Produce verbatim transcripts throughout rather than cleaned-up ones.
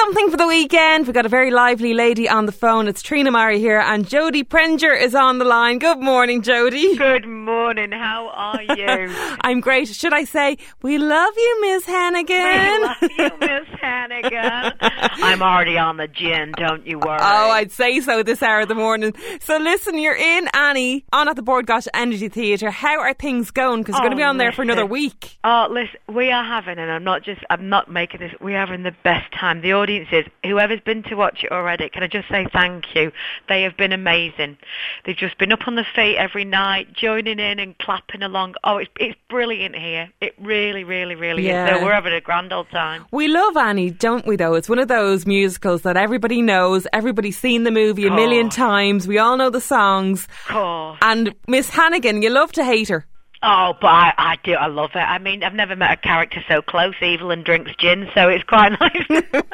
something for the weekend. We've got a very lively lady on the phone. It's Trina Murray here, and Jodie Prenger is on the line. Good morning, Jodie. Good morning. How are you? I'm great. Should I say, we love you, Miss Hannigan? We love you, Miss Hannigan. I'm already on the gin, don't you worry. Oh, I'd say so this hour of the morning. So listen, you're in Annie, on at the Bord Gáis Energy Theatre. How are things going? Because you're oh, going to be on there listen. for another week. Oh, listen, we are having, and I'm not just, I'm not making this, we are having the best time. The audiences, whoever's been to watch it already, can I just say thank you? They have been amazing. They've just been up on the feet every night, joining in and clapping along. Oh, it's it's brilliant here. It really, really, really Yeah. is. So we're having a grand old time. We love Annie, don't we, though? It's one of those musicals that everybody knows. Everybody's seen the movie a Oh. million times. We all know the songs. Oh. And Miss Hannigan, you love to hate her. Oh, but I, I do. I love it. I mean, I've never met a character so close, evil and drinks gin, so it's quite nice.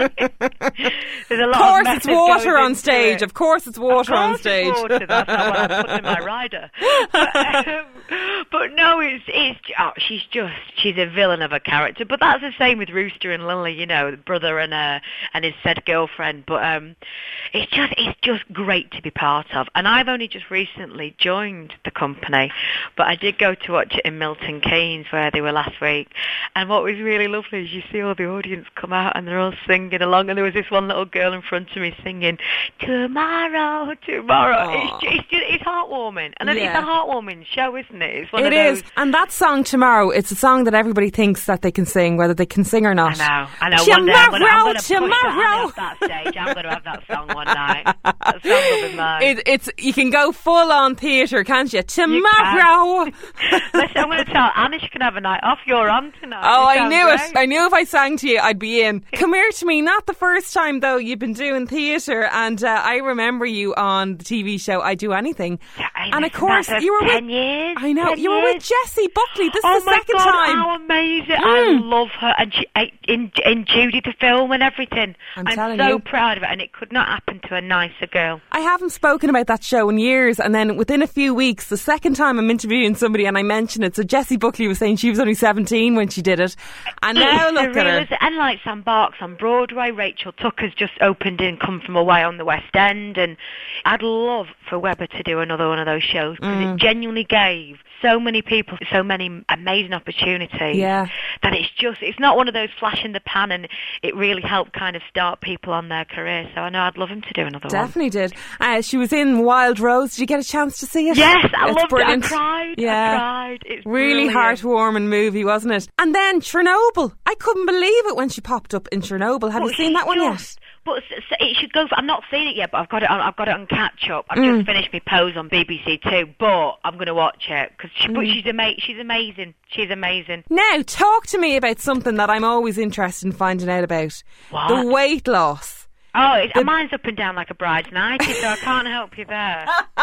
There's a lot Of course, of it's water goes on into stage. it. Of course, it's water Of on course stage. It's water. That's not what I put in my rider. But, um, but no, it's it's. Oh, she's just she's a villain of a character. But that's the same with Rooster and Lily. You know, the brother and uh, and his said girlfriend. But um, it's just it's just great to be part of. And I've only just recently joined the company, but I did go to watch it in Milton Keynes where they were last week. And what was really lovely is you see all the audience come out and they're all singing along. And there was this one little girl in front of me singing, "Tomorrow, tomorrow." It's, it's, just, it's heartwarming. And Yeah. it's a heartwarming show, isn't it? It's one It of those. is. And that song, Tomorrow, it's a song that everybody thinks that they can sing, whether they can sing or not. I know. I know. One day I'm gonna, I'm gonna Tomorrow, push that tomorrow. off that stage. I'm going to have that song one night. That song will be mine. It, it's you can go full on theatre, can't you? You Tomorrow. can. Listen, I'm going to tell Anna she can have a night off. You're on tonight. Oh, You I sound knew great. it. I knew if I sang to you, I'd be in. Come here to me. Not the first time, though. You've been doing theatre, and uh, I remember you on the T V show I Do Anything. Yeah, I And of listen, course, that's you were ten with. years. I know ten you were with years. Jessie Buckley. This Oh is the my second God, time. how amazing. Mm. I love her. And she, I, in, in Judy the film and everything. I'm I'm telling so you. proud of it. And it could not happen to a nicer girl. I haven't spoken about that show in years, and then within a few weeks, the second time I'm interviewing somebody and I mention it, so Jessie Buckley was saying she was only seventeen when she did it, and now It's look at surreal, her. And like Sam Barks on Broadway, Rachel Tucker's just opened in Come From Away on the West End, and I'd love for Webber to do another one of those shows because Mm. it genuinely gave so many people so many amazing opportunities. Yeah. That it's just, it's not one of those flash in the pan, and it really helped kind of start people on their career. So I know I'd love him to do another one. Definitely did. Uh, she was in Wild Rose. Did you get a chance to see it? Yes, I It's loved brilliant. it. I cried. Yeah. I cried. It's Really brilliant. heartwarming movie, wasn't it? And then Chernobyl. I couldn't believe it when she popped up in Chernobyl. Have Well, you seen that one just- yet? But s- s- it should go. For, I'm not seen it yet, but I've got it. On, I've got it on catch up. I've Mm. just finished my pose on B B C Two, but I'm going to watch it because. She, Mm. But she's ama- She's amazing. She's amazing. Now, talk to me about something that I'm always interested in finding out about. What? The weight loss. Oh, it's, The- mine's up and down like a bride's night, so I can't help you there.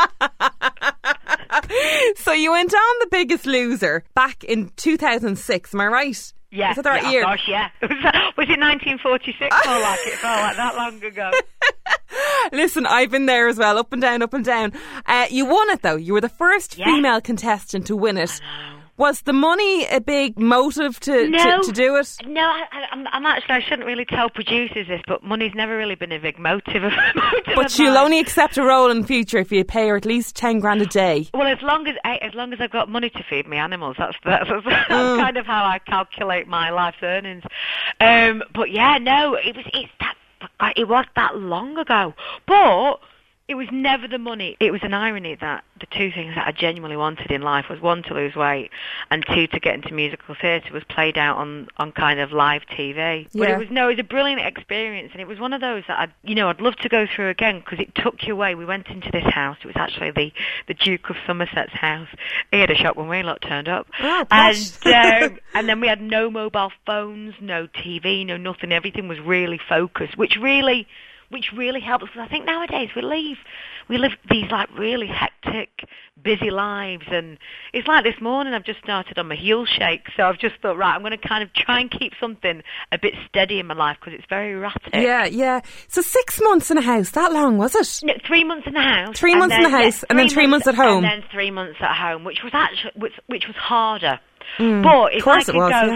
So you went on The Biggest Loser back in two thousand six, am I right? Yeah, Was that the right yeah, year? Oh gosh, yeah. Was, was it nineteen forty-six? Felt like it felt like that long ago. Listen, I've been there as well, up and down, up and down. Uh, you won it though. You were the first Yeah. female contestant to win it. Was the money a big motive to, No. to, to do it? No, I, I, I'm, I'm actually. I shouldn't really tell producers this, but money's never really been a big motive of. motive But of she'll mine. only accept a role in future if you pay her at least ten grand a day. Well, as long as I, as long as I've got money to feed my animals, that's that's, that's Mm. kind of how I calculate my life's earnings. Um, but yeah, no, it was it's that it was that long ago, but it was never the money. It was an irony that the two things that I genuinely wanted in life was one, to lose weight, and two, to get into musical theatre was played out on, on kind of live T V. But Yeah. it was no, it was a brilliant experience, and it was one of those that I, you know, I'd love to go through again because it took you away. We went into this house. It was actually the, the Duke of Somerset's house. He had a shop when we lot turned up, Oh, and gosh. um, and then we had no mobile phones, no T V, no nothing. Everything was really focused, which really. Which really helps, because I think nowadays we live, we live these like really hectic, busy lives, and it's like this morning I've just started on my heel shake, so I've just thought, right, I'm going to kind of try and keep something a bit steady in my life because it's very erratic. Yeah, yeah. So six months in a house, that long was it? No, three months in the house. Three and months in then- the house, yeah, and then three months at home. And then three months at home, which was actually which, which was harder. Mm, But if of course I it could was, go yeah. from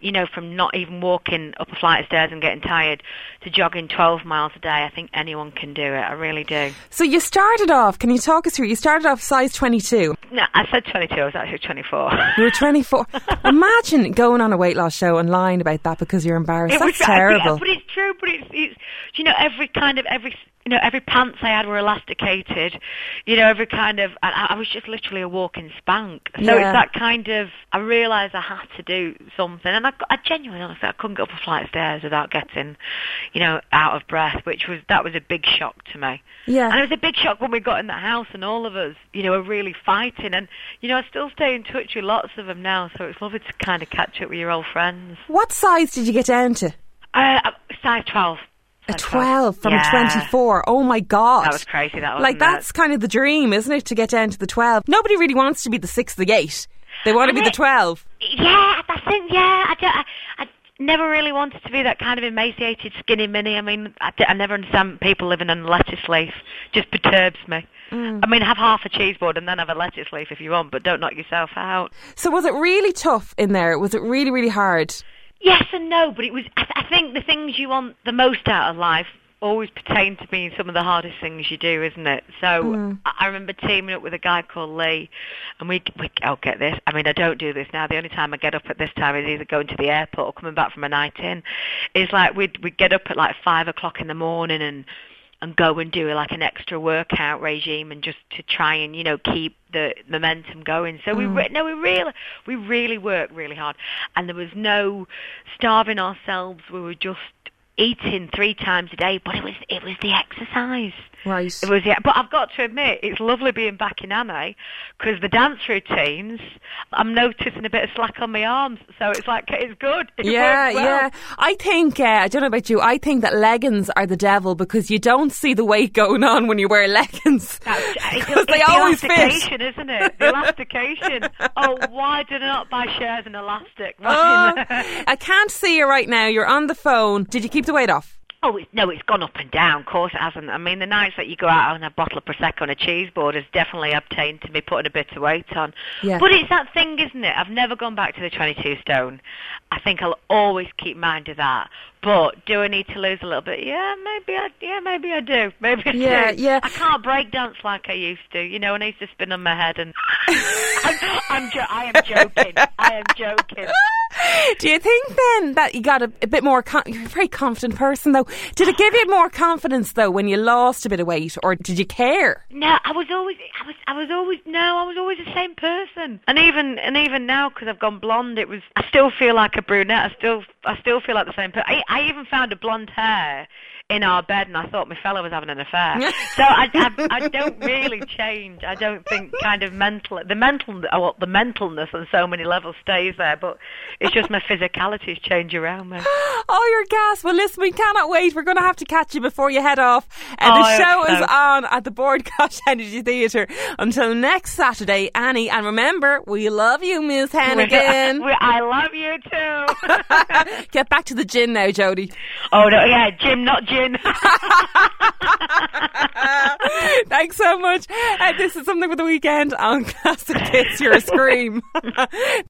you know, from not even walking up a flight of stairs and getting tired to jogging twelve miles a day, I think anyone can do it. I really do. So you started off, can you talk us through, you started off size twenty-two. No, I said twenty-two, I was actually twenty-four. You were twenty-four. Imagine going on a weight loss show and lying about that because you're embarrassed. It That's was, terrible. Yeah, but it's true, but it's, it's, you know, every kind of, every, you know, every pants I had were elasticated, you know, every kind of, I, I was just literally a walking spank. So Yeah. it's that kind of, I realised I had to do something, and I, I genuinely, honestly, I couldn't go up a flight of stairs without getting, you know, out of breath, which was, that was a big shock to me. Yeah. And it was a big shock when we got in that house and all of us, you know, were really fighting, and, you know, I still stay in touch with lots of them now, so it's lovely to kind of catch up with your old friends. What size did you get down to? Uh, size twelve. A twelve from yeah. a twenty-four. Oh my God. That was crazy, that was Like, that's it? kind of the dream, isn't it, to get down to the twelve? Nobody really wants to be the six, the eight. They want to be the twelve. Yeah, I think, yeah. I, don't, I, I never really wanted to be that kind of emaciated, skinny mini. I mean, I, I never understand people living on a lettuce leaf. Just perturbs me. Mm. I mean, have half a cheese board and then have a lettuce leaf if you want, but don't knock yourself out. So was it really tough in there? Was it really, really hard? Yes and no, but it was. I, th- I think the things you want the most out of life always pertain to being some of the hardest things you do, isn't it? So mm. I, I remember teaming up with a guy called Lee, and we, we, I'll get this. I mean, I don't do this now. The only time I get up at this time is either going to the airport or coming back from a night in. It's like we'd, we'd get up at like five o'clock in the morning and and go and do like an extra workout regime and just to try and, you know, keep the momentum going. So mm. we re- no, we really, we really worked really hard, and there was no starving ourselves. We were just eating three times a day, but it was it was the exercise. Right. It was, yeah. But I've got to admit, it's lovely being back in Annie, because the dance routines, I'm noticing a bit of slack on my arms, so it's like, it's good. It yeah, well. yeah. I think, uh, I don't know about you, I think that leggings are the devil because you don't see the weight going on when you wear leggings. Because they it's always the fit. elastication, isn't it? The elastication. Oh, why did I not buy shares in elastic? Oh, I can't see you right now. You're on the phone. Did you keep the weight off? Oh, it, no, it's gone up and down. Of course it hasn't. I mean, the nights that you go out on a bottle of Prosecco and a cheese board has definitely obtained to me putting a bit of weight on. Yeah. But it's that thing, isn't it? I've never gone back to the twenty-two stone. I think I'll always keep mind of that. But do I need to lose a little bit? Yeah, maybe I. Yeah, maybe I do. Maybe I yeah, do. Yeah, I can't break dance like I used to. You know, and I used to spin on my head. And I'm, I'm jo- I am joking. I am joking. Do you think then that you got a, a bit more? Con- you're a very confident person, though. Did it give you more confidence though when you lost a bit of weight, or did you care? No, I was always. I was. I was always. No, I was always the same person. And even and even now, because I've gone blonde, it was. I still feel like a brunette. I still. I still feel like the same person. I, I even found a blonde hair in our bed, and I thought my fella was having an affair. So I, I, I don't really change. I don't think kind of mental, the mental, well, the mentalness on so many levels stays there, but it's just my physicalities change around me. Oh, you're gas. Well, listen, we cannot wait. We're going to have to catch you before you head off. And oh, the show so. is on at the Bord Gáis Energy Theatre until next Saturday, Annie. And remember, we love you, Miss Hannigan. I love you too. Get back to the gin now, Jodie. Oh no, yeah, Jim, not gin. Thanks so much. Uh, this is Something for the Weekend on Classic Hits. Your Scream.